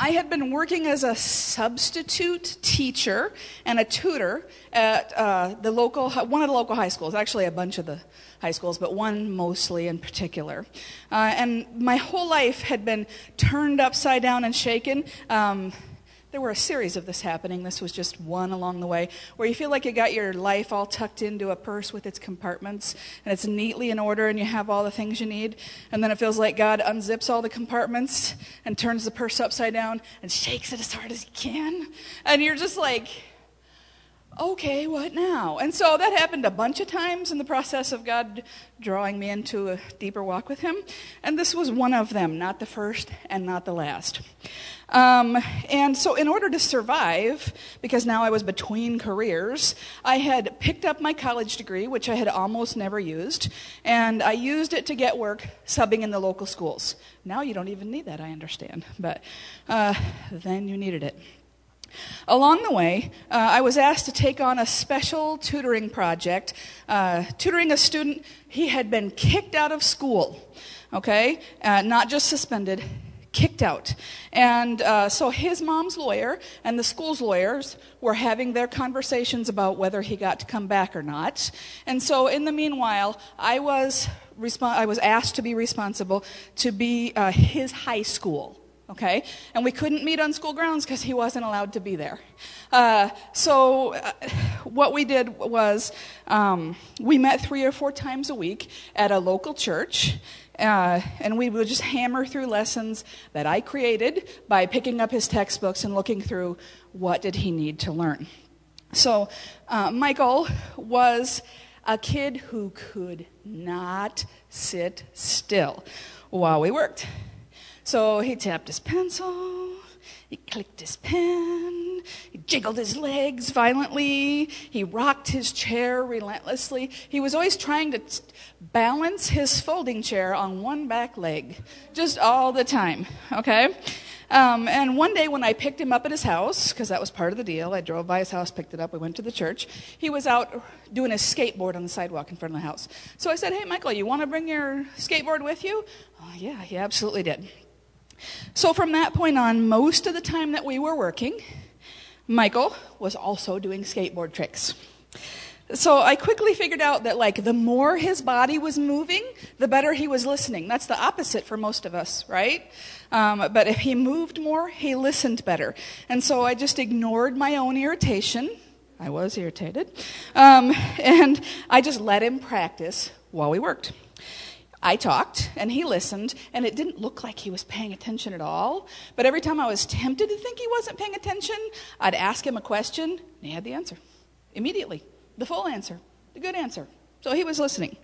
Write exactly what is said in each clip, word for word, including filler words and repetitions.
I had been working as a substitute teacher and a tutor at uh, the local, one of the local high schools, actually a bunch of the high schools, but one mostly in particular. Uh, and my whole life had been turned upside down and shaken. Um, There were a series of this happening. This was just one along the way, where you feel like you got your life all tucked into a purse with its compartments, and it's neatly in order, and you have all the things you need. And then it feels like God unzips all the compartments and turns the purse upside down and shakes it as hard as he can. And you're just like, okay, what now? And so that happened a bunch of times in the process of God drawing me into a deeper walk with him. And this was one of them, not the first and not the last. Um, and so in order to survive, because now I was between careers, I had picked up my college degree, which I had almost never used, and I used it to get work subbing in the local schools. Now you don't even need that, I understand, but uh, then you needed it. Along the way, uh, I was asked to take on a special tutoring project, uh, tutoring a student. He had been kicked out of school, okay, uh, not just suspended, kicked out. And uh, so his mom's lawyer and the school's lawyers were having their conversations about whether he got to come back or not. And so in the meanwhile, I was resp- I was asked to be responsible to be uh, his high school. Okay, and we couldn't meet on school grounds because he wasn't allowed to be there. Uh, so uh, what we did was um, we met three or four times a week at a local church, uh, and we would just hammer through lessons that I created by picking up his textbooks and looking through what did he need to learn. So uh, Michael was a kid who could not sit still while we worked. So he tapped his pencil, he clicked his pen, he jiggled his legs violently, he rocked his chair relentlessly. He was always trying to t- balance his folding chair on one back leg, just all the time, okay? Um, and one day when I picked him up at his house, because that was part of the deal, I drove by his house, picked it up, we went to the church. He was out doing his skateboard on the sidewalk in front of the house. So I said, hey, Michael, you want to bring your skateboard with you? Oh, yeah, he absolutely did. So from that point on, most of the time that we were working, Michael was also doing skateboard tricks. So I quickly figured out that, like, the more his body was moving, the better he was listening. That's the opposite for most of us, right? Um, but if he moved more, he listened better. And so I just ignored my own irritation. I was irritated. Um, and I just let him practice while we worked. I talked, and he listened, and it didn't look like he was paying attention at all. But every time I was tempted to think he wasn't paying attention, I'd ask him a question, and he had the answer. Immediately. The full answer. The good answer. So he was listening.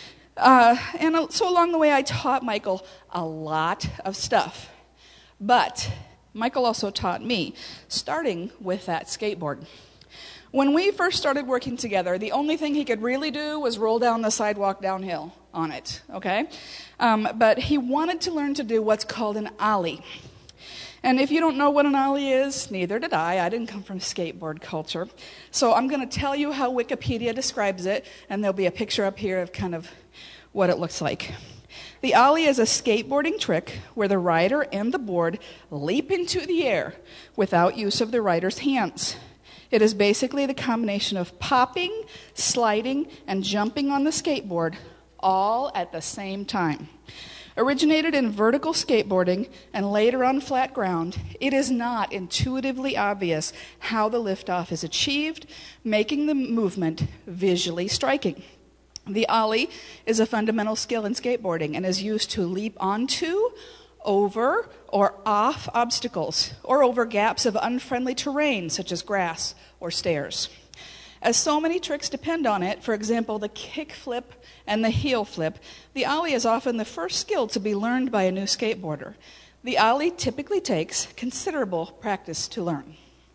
Uh, and so along the way, I taught Michael a lot of stuff. But Michael also taught me, starting with that skateboard. When we first started working together, the only thing he could really do was roll down the sidewalk downhill on it, okay? Um, but he wanted to learn to do what's called an ollie. And if you don't know what an ollie is, neither did I. I didn't come from skateboard culture. So I'm going to tell you how Wikipedia describes it, and there'll be a picture up here of kind of what it looks like. The ollie is a skateboarding trick where the rider and the board leap into the air without use of the rider's hands. It is basically the combination of popping, sliding, and jumping on the skateboard all at the same time. Originated in vertical skateboarding and later on flat ground, it is not intuitively obvious how the liftoff is achieved, making the movement visually striking. The ollie is a fundamental skill in skateboarding and is used to leap onto, over, or off obstacles, or over gaps of unfriendly terrain such as grass or stairs. As so many tricks depend on it, for example, the kick flip and the heel flip, the ollie is often the first skill to be learned by a new skateboarder. The ollie typically takes considerable practice to learn.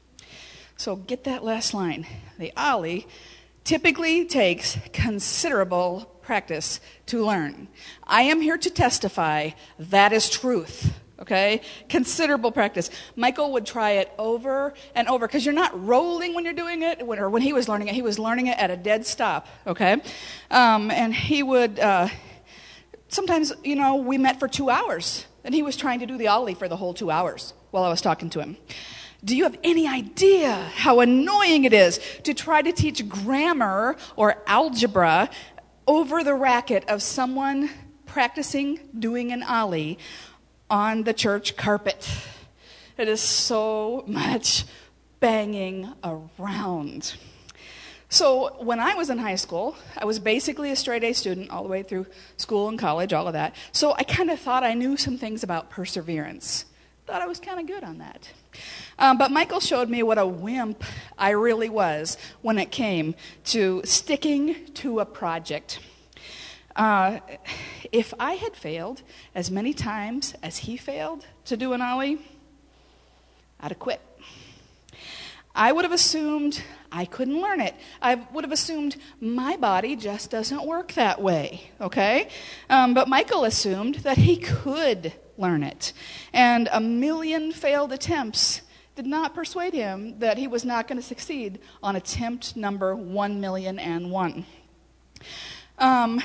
So get that last line. The ollie typically takes considerable practice to learn. I am here to testify that is truth. Okay? Considerable practice. Michael would try it over and over because you're not rolling when you're doing it, or when he was learning it, he was learning it at a dead stop. Okay? Um, and he would, uh, sometimes, you know, we met for two hours, and he was trying to do the ollie for the whole two hours. while I was talking to him. Do you have any idea how annoying it is to try to teach grammar or algebra over the racket of someone practicing doing an ollie on the church carpet? It is so much banging around. So when I was in high school, I was basically a straight A student all the way through school and college, all of that. So I kind of thought I knew some things about perseverance. Thought I was kind of good on that. Um, but Michael showed me what a wimp I really was when it came to sticking to a project. Uh, if I had failed as many times as he failed to do an ollie, I'd have quit. I would have assumed I couldn't learn it. I would have assumed my body just doesn't work that way, okay? Um, but Michael assumed that he could learn it. And a million failed attempts did not persuade him that he was not going to succeed on attempt number one million and one. Um,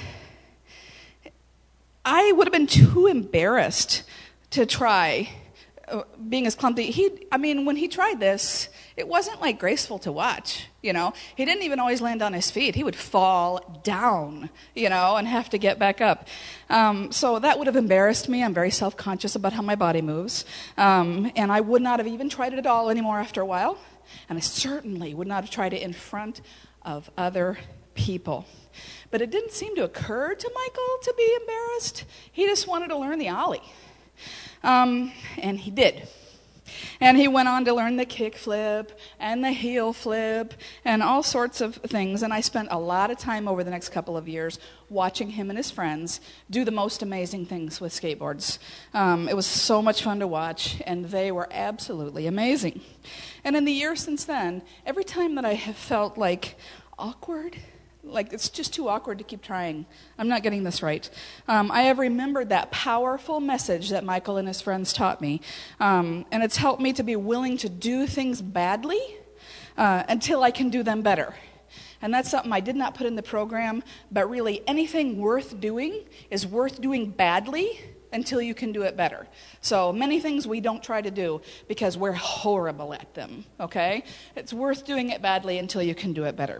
I would have been too embarrassed to try uh, being as clumsy. He, I mean, when he tried this, it wasn't like graceful to watch, you know. He didn't even always land on his feet. He would fall down, you know, and have to get back up. Um, so that would have embarrassed me. I'm very self-conscious about how my body moves. Um, and I would not have even tried it at all anymore after a while. And I certainly would not have tried it in front of other people. But it didn't seem to occur to Michael to be embarrassed. He just wanted to learn the ollie. Um, and he did. And he went on to learn the kick flip and the heel flip and all sorts of things. And I spent a lot of time over the next couple of years watching him and his friends do the most amazing things with skateboards. Um, it was so much fun to watch, and they were absolutely amazing. And in the years since then, every time that I have felt like awkward, like it's just too awkward to keep trying, I'm not getting this right, Um, I have remembered that powerful message that Michael and his friends taught me. Um, and it's helped me to be willing to do things badly uh, until I can do them better. And that's something I did not put in the program, but really anything worth doing is worth doing badly until you can do it better. So many things we don't try to do because we're horrible at them, okay? It's worth doing it badly until you can do it better.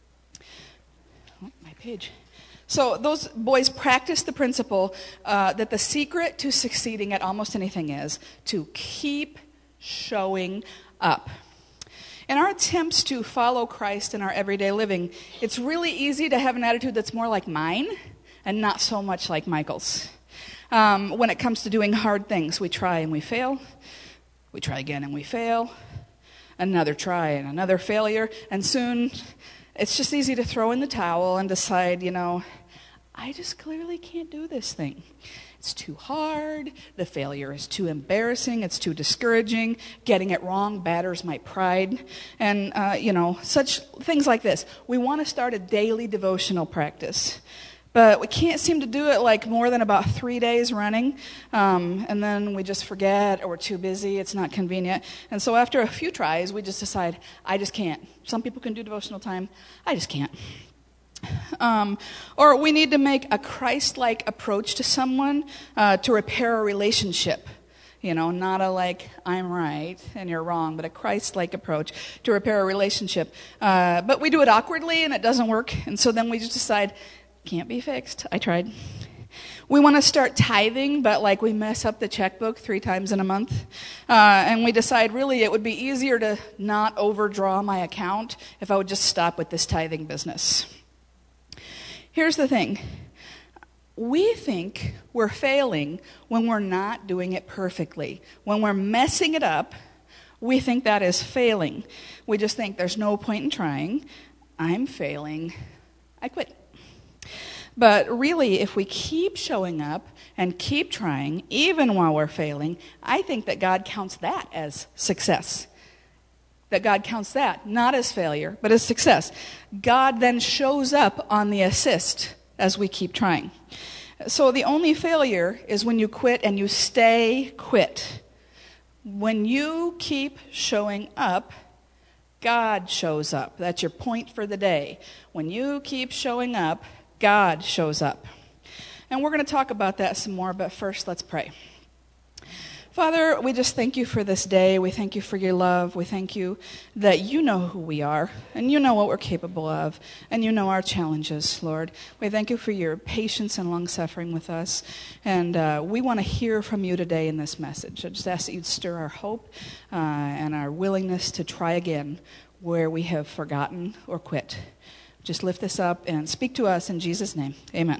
Oh, my page. So those boys practiced the principle uh, that the secret to succeeding at almost anything is to keep showing up. In our attempts to follow Christ in our everyday living, it's really easy to have an attitude that's more like mine and not so much like Michael's. Um, when it comes to doing hard things, we try and we fail. We try again and we fail. Another try and another failure. And soon it's just easy to throw in the towel and decide, you know, I just clearly can't do this thing. It's too hard. The failure is too embarrassing. It's too discouraging. Getting it wrong batters my pride. And, uh, you know, such things like this. We want to start a daily devotional practice. But we can't seem to do it like more than about three days running. Um, and then we just forget, or we're too busy. It's not convenient. And so after a few tries, we just decide, I just can't. Some people can do devotional time. I just can't. Um, or we need to make a Christ-like approach to someone uh, to repair a relationship. You know, not a like, I'm right and you're wrong, but a Christ-like approach to repair a relationship. Uh, but we do it awkwardly and it doesn't work. And so then we just decide, can't be fixed. I tried. We want to start tithing, but like we mess up the checkbook three times in a month. Uh, and we decide really it would be easier to not overdraw my account if I would just stop with this tithing business. Here's the thing. We think we're failing when we're not doing it perfectly. When we're messing it up, we think that is failing. We just think there's no point in trying. I'm failing. I quit. But really, if we keep showing up and keep trying, even while we're failing, I think that God counts that as success. That God counts that not as failure, but as success. God then shows up on the assist as we keep trying. So the only failure is when you quit and you stay quit. When you keep showing up, God shows up. That's your point for the day. When you keep showing up, God shows up. And we're going to talk about that some more, but first let's pray. Father, we just thank you for this day. We thank you for your love. We thank you that you know who we are, and you know what we're capable of, and you know our challenges, Lord. We thank you for your patience and long-suffering with us, and uh, we want to hear from you today in this message. I just ask that you'd stir our hope uh, and our willingness to try again where we have forgotten or quit. Just lift this up and speak to us in Jesus' name. Amen.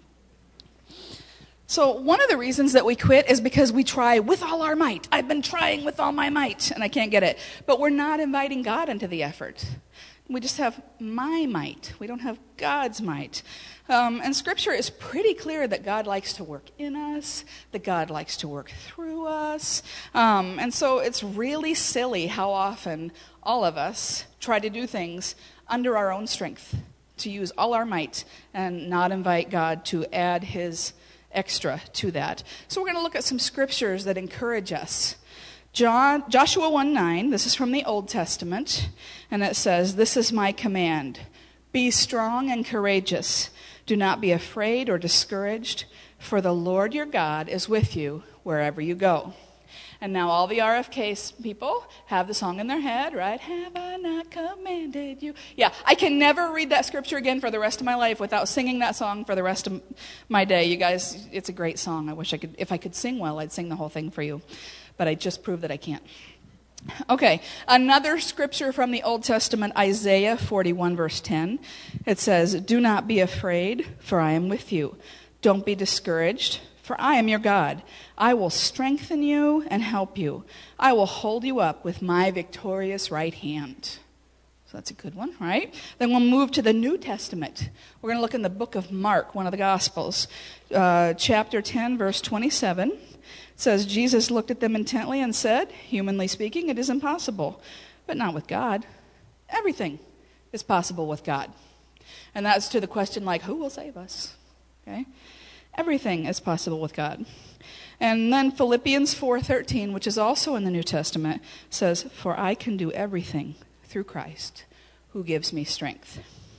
So one of the reasons that we quit is because we try with all our might. I've been trying with all my might, and I can't get it. But we're not inviting God into the effort. We just have my might. We don't have God's might. Um, and Scripture is pretty clear that God likes to work in us, that God likes to work through us. Um, and so it's really silly how often all of us try to do things under our own strength, to use all our might and not invite God to add his extra to that. So we're going to look at some scriptures that encourage us. John, Joshua one nine, this is from the Old Testament, and it says, "This is my command. Be strong and courageous. Do not be afraid or discouraged, for the Lord your God is with you wherever you go." And now all the R F K people have the song in their head, right? Have I not commanded you? Yeah, I can never read that scripture again for the rest of my life without singing that song for the rest of my day. You guys, it's a great song. I wish I could, if I could sing well, I'd sing the whole thing for you. But I just proved that I can't. Okay, another scripture from the Old Testament, Isaiah forty-one, verse ten. It says, "Do not be afraid, for I am with you. Don't be discouraged, for I am your God. I will strengthen you and help you. I will hold you up with my victorious right hand." So that's a good one, right? Then we'll move to the New Testament. We're going to look in the book of Mark, one of the Gospels. Uh, chapter ten, verse twenty-seven. It says, "Jesus looked at them intently and said, 'Humanly speaking, it is impossible, but not with God. Everything is possible with God.'" And that's to the question like, who will save us? Okay? Everything is possible with God. And then Philippians four thirteen, which is also in the New Testament, says, "For I can do everything through Christ who gives me strength."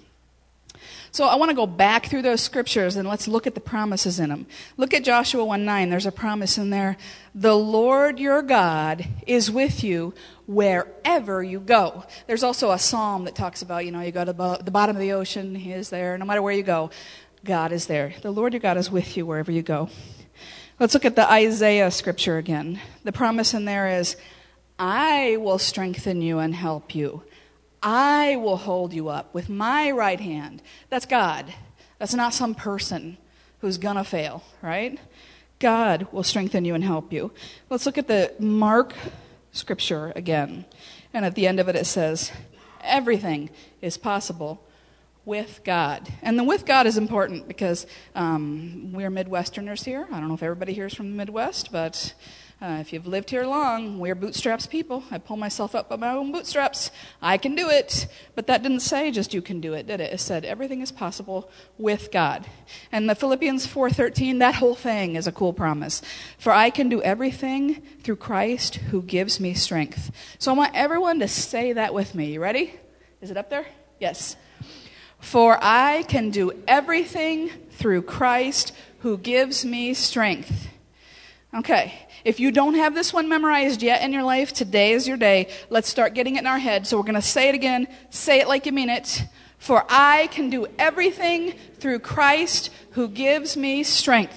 So I want to go back through those scriptures and let's look at the promises in them. Look at Joshua one nine. There's a promise in there. "The Lord your God is with you wherever you go." There's also a psalm that talks about, you know, you go to the bottom of the ocean, he is there. No matter where you go, God is there. The Lord your God is with you wherever you go. Let's look at the Isaiah scripture again. The promise in there is, "I will strengthen you and help you. I will hold you up with my right hand." That's God. That's not some person who's going to fail, right? God will strengthen you and help you. Let's look at the Mark scripture again. And at the end of it, it says, "Everything is possible with God." And the "with God" is important because um, we're Midwesterners here. I don't know if everybody here is from the Midwest, but uh, if you've lived here long, we're bootstraps people. I pull myself up by my own bootstraps. I can do it. But that didn't say just you can do it, did it? It said everything is possible with God. And the Philippians four thirteen, that whole thing is a cool promise. "For I can do everything through Christ who gives me strength." So I want everyone to say that with me. You ready? Is it up there? Yes. "For I can do everything through Christ who gives me strength." Okay, if you don't have this one memorized yet in your life, today is your day. Let's start getting it in our head. So we're going to say it again. Say it like you mean it. "For I can do everything through Christ who gives me strength."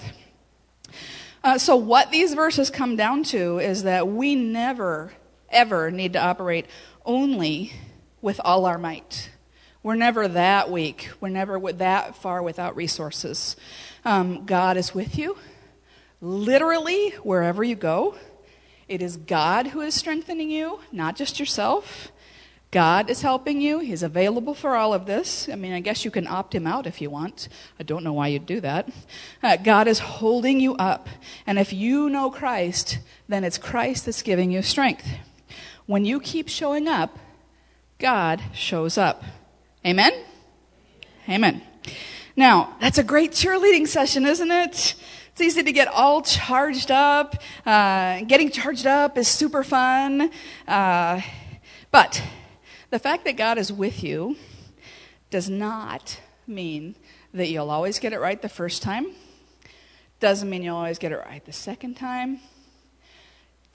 Uh, so what these verses come down to is that we never, ever need to operate only with all our might. We're never that weak. We're never that far without resources. Um, God is with you, literally, wherever you go. It is God who is strengthening you, not just yourself. God is helping you. He's available for all of this. I mean, I guess you can opt him out if you want. I don't know why you'd do that. Uh, God is holding you up. And if you know Christ, then it's Christ that's giving you strength. When you keep showing up, God shows up. Amen? Amen. Now, that's a great cheerleading session, isn't it? It's easy to get all charged up. Uh, getting charged up is super fun. Uh, but the fact that God is with you does not mean that you'll always get it right the first time. Doesn't mean you'll always get it right the second time.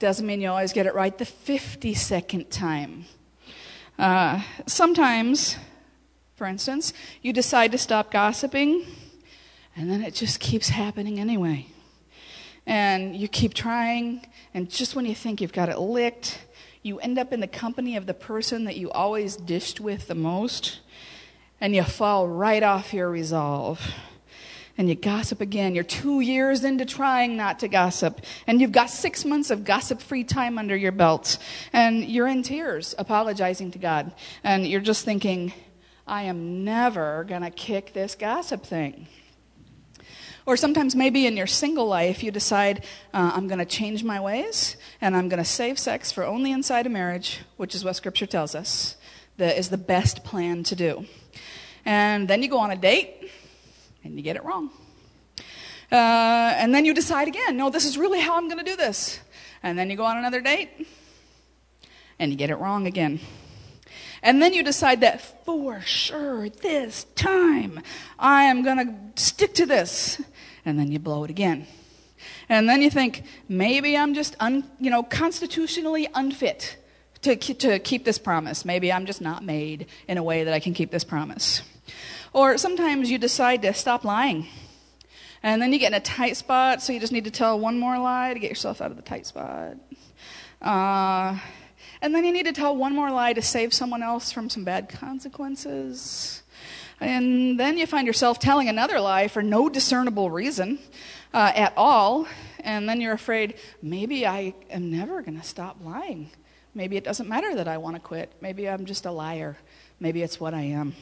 Doesn't mean you always get it right the fifty-second time. Uh, sometimes, for instance, you decide to stop gossiping, and then it just keeps happening anyway. And you keep trying, and just when you think you've got it licked, you end up in the company of the person that you always dished with the most, and you fall right off your resolve. And you gossip again. You're two years into trying not to gossip. And you've got six months of gossip-free time under your belt. And you're in tears, apologizing to God. And you're just thinking, I am never going to kick this gossip thing. Or sometimes maybe in your single life, you decide, uh, I'm going to change my ways, and I'm going to save sex for only inside of marriage, which is what Scripture tells us that is the best plan to do. And then you go on a date, and you get it wrong. Uh, and then you decide again, no, this is really how I'm going to do this. And then you go on another date, and you get it wrong again. And then you decide that for sure this time I am going to stick to this. And then you blow it again. And then you think, maybe I'm just un, you know, constitutionally unfit to, to keep this promise. Maybe I'm just not made in a way that I can keep this promise. Or sometimes you decide to stop lying. And then you get in a tight spot, so you just need to tell one more lie to get yourself out of the tight spot. Uh, and then you need to tell one more lie to save someone else from some bad consequences. And then you find yourself telling another lie for no discernible reason uh, at all. And then you're afraid, maybe I am never going to stop lying. Maybe it doesn't matter that I want to quit. Maybe I'm just a liar. Maybe it's what I am.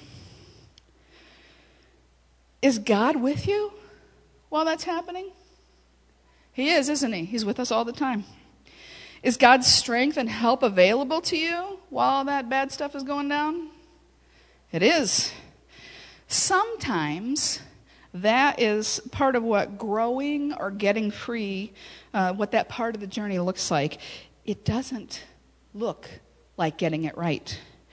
Is God with you while that's happening? He is, isn't he? He's with us all the time. Is God's strength and help available to you while that bad stuff is going down? It is. Sometimes that is part of what growing or getting free, uh, what that part of the journey looks like. It doesn't look like getting it right.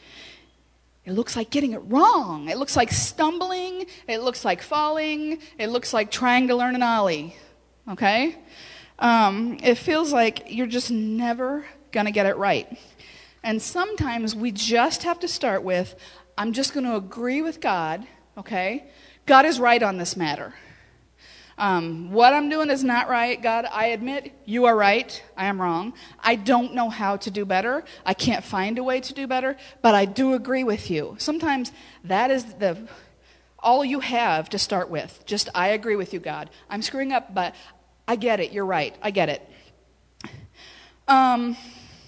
It looks like getting it wrong. It looks like stumbling. It looks like falling. It looks like trying to learn an ollie. Okay? Um, it feels like you're just never going to get it right. And sometimes we just have to start with, I'm just going to agree with God. Okay? God is right on this matter. Um, what I'm doing is not right. God, I admit you are right. I am wrong. I don't know how to do better. I can't find a way to do better, but I do agree with you. Sometimes that is the all you have to start with. Just, I agree with you, God. I'm screwing up, but I get it. You're right. I get it. Um,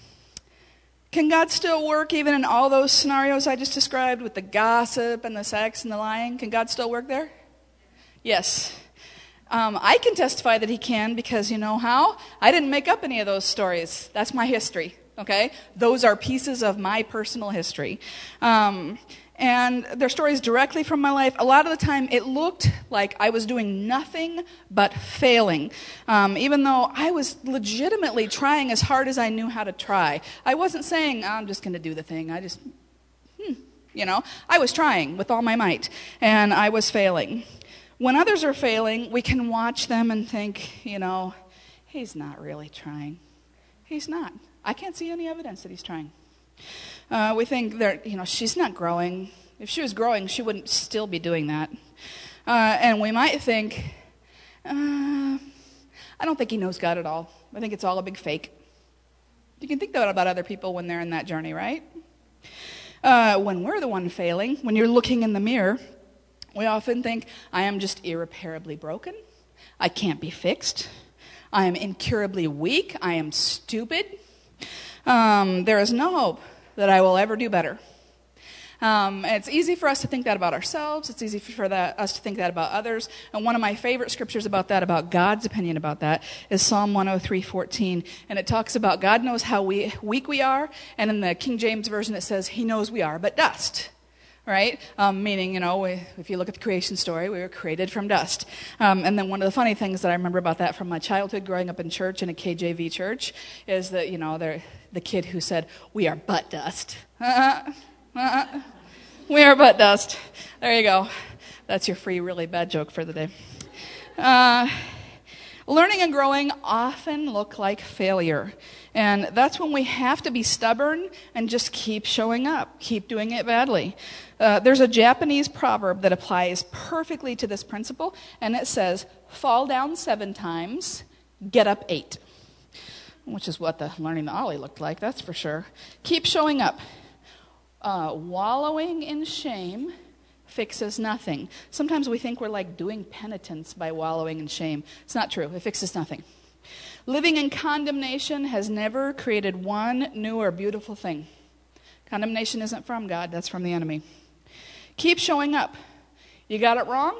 can God still work even in all those scenarios I just described with the gossip and the sex and the lying? Can God still work there? Yes. Um, I can testify that he can because you know how? I didn't make up any of those stories. That's my history, okay? Those are pieces of my personal history. Um, and they're stories directly from my life. A lot of the time it looked like I was doing nothing but failing. Um, even though I was legitimately trying as hard as I knew how to try. I wasn't saying, I'm just going to do the thing. I just, hmm, you know. I was trying with all my might, and I was failing. When others are failing, we can watch them and think, you know, he's not really trying. He's not. I can't see any evidence that he's trying. Uh, we think that, you know, she's not growing. If she was growing, she wouldn't still be doing that. Uh, and we might think, uh, I don't think he knows God at all. I think it's all a big fake. You can think that about other people when they're in that journey, right? Uh, when we're the one failing, when you're looking in the mirror, we often think, I am just irreparably broken. I can't be fixed. I am incurably weak. I am stupid. Um, there is no hope that I will ever do better. Um, and it's easy for us to think that about ourselves. It's easy for that, us to think that about others. And one of my favorite scriptures about that, about God's opinion about that, is Psalm one oh three fourteen. And it talks about God knows how we, weak we are. And in the King James Version, it says, he knows we are but dust. Right? Um, meaning, you know, we, if you look at the creation story, we were created from dust. Um, and then one of the funny things that I remember about that from my childhood growing up in church, in a K J V church, is that, you know, the kid who said, we are but dust. Uh-uh, uh-uh. We are but dust. There you go. That's your free, really bad joke for the day. Uh, learning and growing often look like failure. And that's when we have to be stubborn and just keep showing up, keep doing it badly. Uh, there's a Japanese proverb that applies perfectly to this principle, and it says, fall down seven times, get up eight. Which is what the learning the ollie looked like, that's for sure. Keep showing up. Uh, wallowing in shame fixes nothing. Sometimes we think we're like doing penitence by wallowing in shame. It's not true. It fixes nothing. Living in condemnation has never created one new or beautiful thing. Condemnation isn't from God, that's from the enemy. Keep showing up. You got it wrong?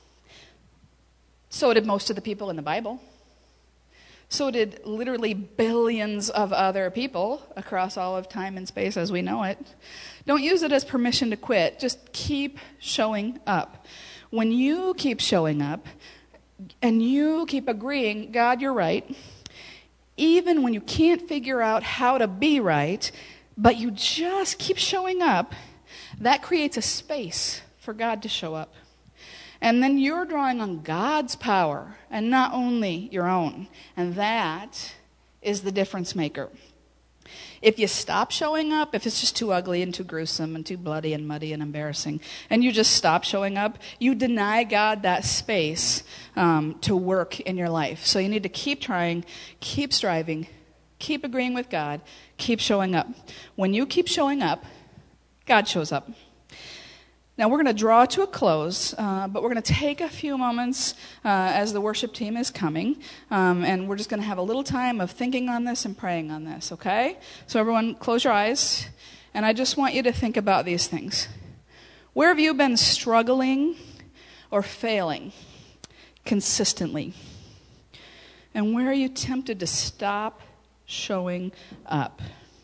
So did most of the people in the Bible. So did literally billions of other people across all of time and space as we know it. Don't use it as permission to quit. Just keep showing up. When you keep showing up and you keep agreeing, God, you're right, even when you can't figure out how to be right, but you just keep showing up, that creates a space for God to show up. And then you're drawing on God's power and not only your own. And that is the difference maker. If you stop showing up, if it's just too ugly and too gruesome and too bloody and muddy and embarrassing, and you just stop showing up, you deny God that space um, to work in your life. So you need to keep trying, keep striving, keep agreeing with God, keep showing up. When you keep showing up, God shows up. Now, we're going to draw to a close, uh, but we're going to take a few moments uh, as the worship team is coming, um, and we're just going to have a little time of thinking on this and praying on this, okay? So everyone, close your eyes, and I just want you to think about these things. Where have you been struggling or failing consistently? And where are you tempted to stop showing up?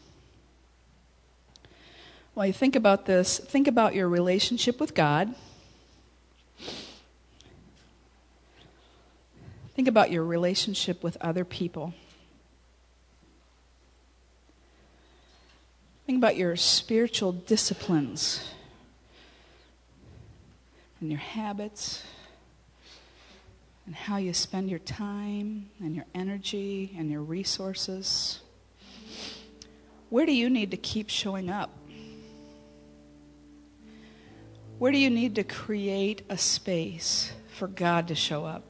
While you think about this, think about your relationship with God. Think about your relationship with other people. Think about your spiritual disciplines and your habits and how you spend your time and your energy and your resources. Where do you need to keep showing up? Where do you need to create a space for God to show up?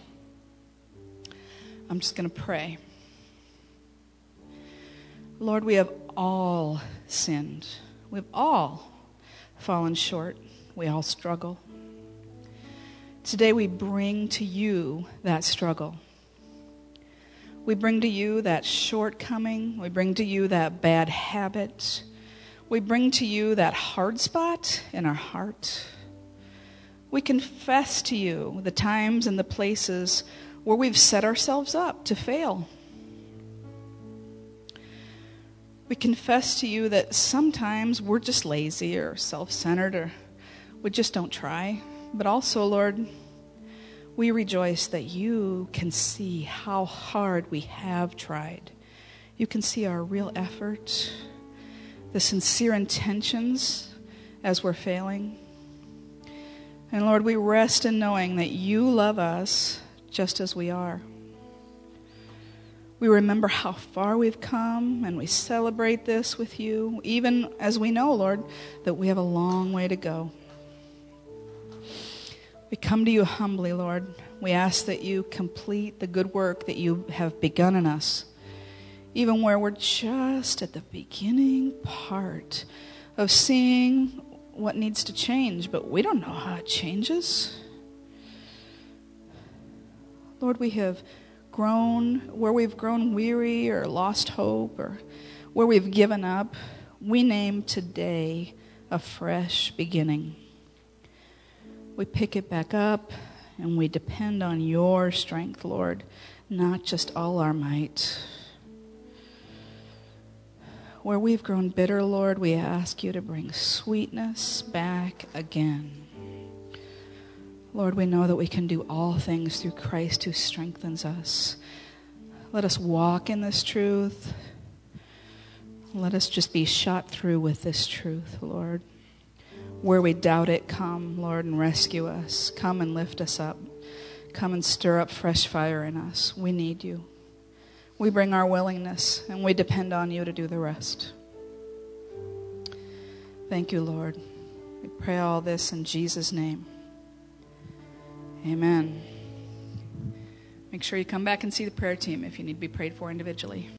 I'm just going to pray. Lord, we have all sinned. We've all fallen short. We all struggle. Today we bring to you that struggle. We bring to you that shortcoming. We bring to you that bad habit. We bring to you that hard spot in our heart. We confess to you the times and the places where we've set ourselves up to fail. We confess to you that sometimes we're just lazy or self-centered or we just don't try. But also, Lord, we rejoice that you can see how hard we have tried. You can see our real effort, the sincere intentions as we're failing. And Lord, we rest in knowing that you love us just as we are. We remember how far we've come and we celebrate this with you, even as we know, Lord, that we have a long way to go. We come to you humbly, Lord. We ask that you complete the good work that you have begun in us, even where we're just at the beginning part of seeing what needs to change, but we don't know how it changes. Lord, we have grown, where we've grown weary or lost hope or where we've given up, we name today a fresh beginning. We pick it back up and we depend on your strength, Lord, not just all our might. Where we've grown bitter, Lord, we ask you to bring sweetness back again. Lord, we know that we can do all things through Christ who strengthens us. Let us walk in this truth. Let us just be shot through with this truth, Lord. Where we doubt it, come, Lord, and rescue us. Come and lift us up. Come and stir up fresh fire in us. We need you. We bring our willingness, and we depend on you to do the rest. Thank you, Lord. We pray all this in Jesus' name. Amen. Make sure you come back and see the prayer team if you need to be prayed for individually.